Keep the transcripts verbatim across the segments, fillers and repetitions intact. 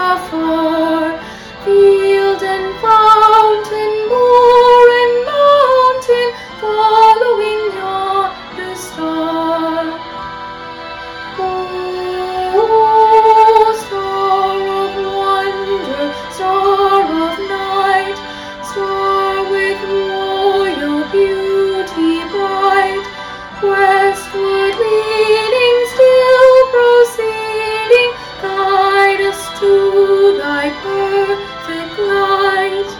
afar, field and fountain, moor and mountain, following yonder star. Oh, star of wonder, star of night, star with royal beauty bright, westward leading, still proceeding, guide us to thy perfect light.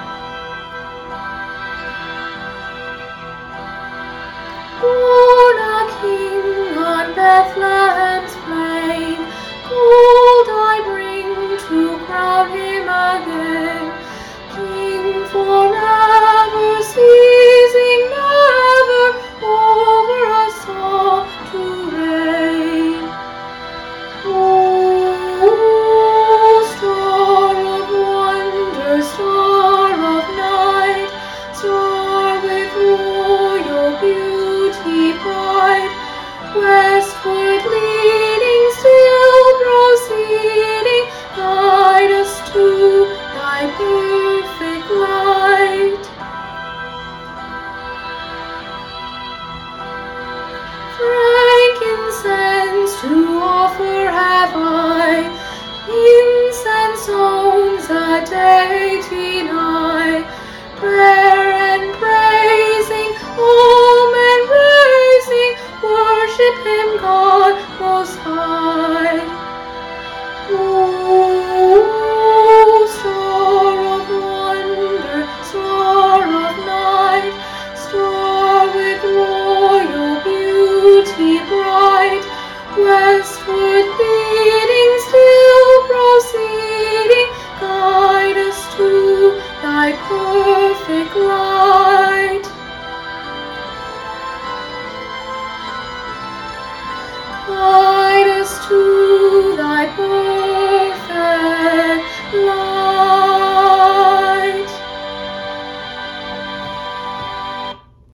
Born a king on Bethlehem's plain, gold I bring to crown him again, King forever, ceasing never over us all to reign. Oh, star of wonder, star of night, star with royal beauty bright, westward leading, still proceeding, guide us to thy perfect light. Frankincense to offer have I, incense owns a deity nigh, prayer and praising, all men raising, worship him God most high. Oh, star of wonder, star of night, star with royal beauty bright, westward leading, still proceeding, guide us to thy perfect light.